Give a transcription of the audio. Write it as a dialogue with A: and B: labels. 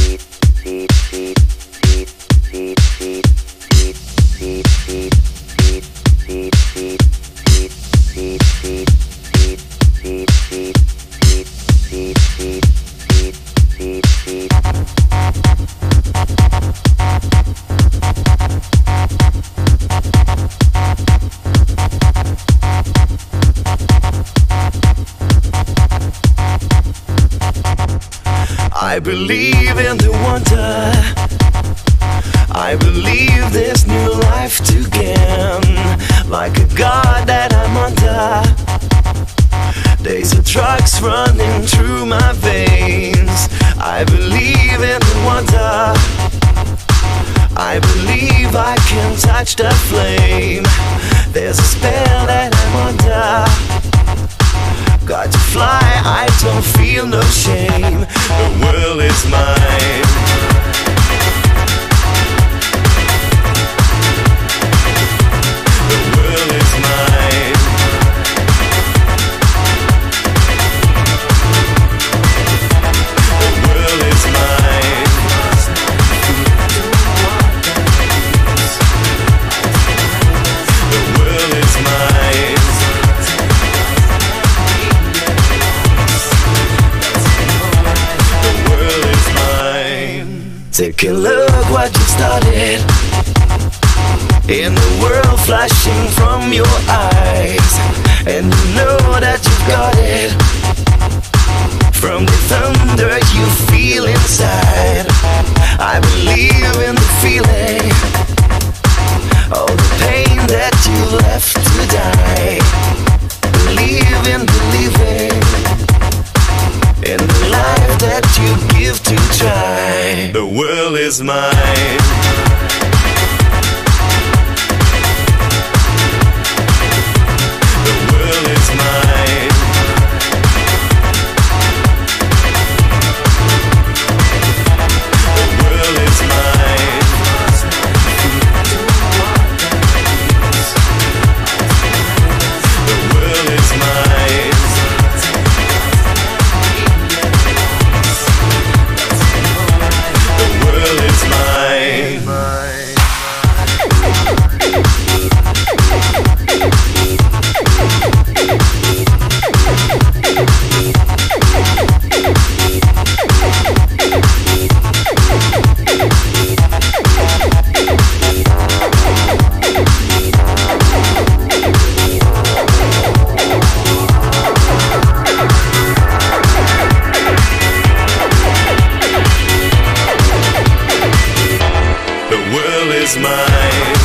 A: I believe in the wonder. I believe there's new life to gain. Like a god that I'm under. There's a drugs running through my veins. I believe in the wonder. I believe I can touch the flame. There's a spell that I'm under. Got to fly, I don't feel no shame. The world is mine. The world is mine. The world is mine. The world is mine. Take a look what you started. In the world flashing from your eyes. And you know that you got it. From the thunder you feel inside. I believe in the feeling. All the pain that you left to die. Believe in believing in the life that you give to try. The world is mine. The world is mine. The world is mine. The world is mine. The world is mine. The world is mine.